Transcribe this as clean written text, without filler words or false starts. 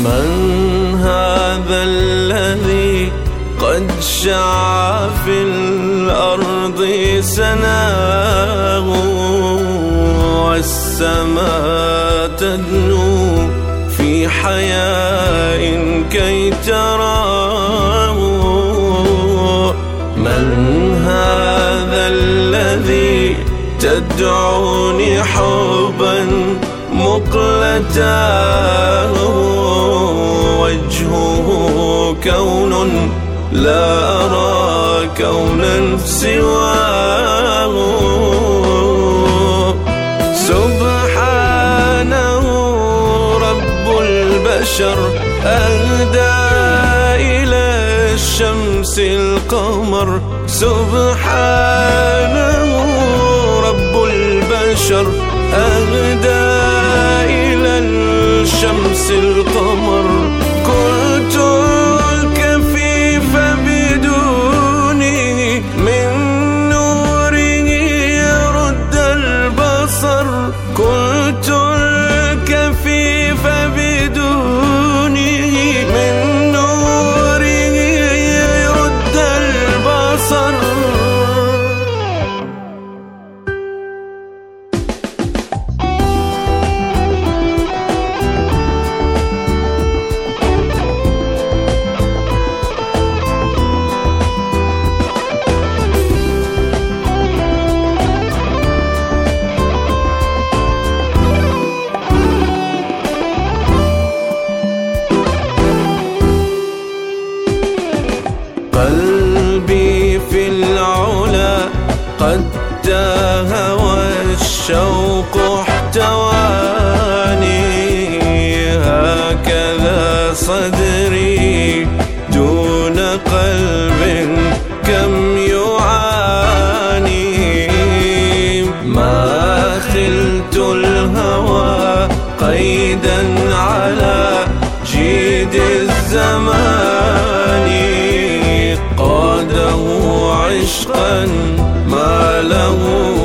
من هذا الذي قد شاع في الأرض سناه والسماء تدنو في حياء كي تراه؟ من هذا الذي تدعوني حبا مقلتاه وجهه كون لا أرى كونا سواه؟ سبحانه رب البشر أهدى إلى الشمس القمر. سبحانه رب البشر أهدى إلى الشمس القمر. قلت الكفيف بدونه من نوره يرد البصر. قلت الكفيف بدونه من نوره يرد البصر. قلبي في العلا قد تاه والشوق احتواني. هكذا صدري دون قلب كم يعاني. ما خلت الهوى قيدا على جيد الزمان. قاده عشقا ما له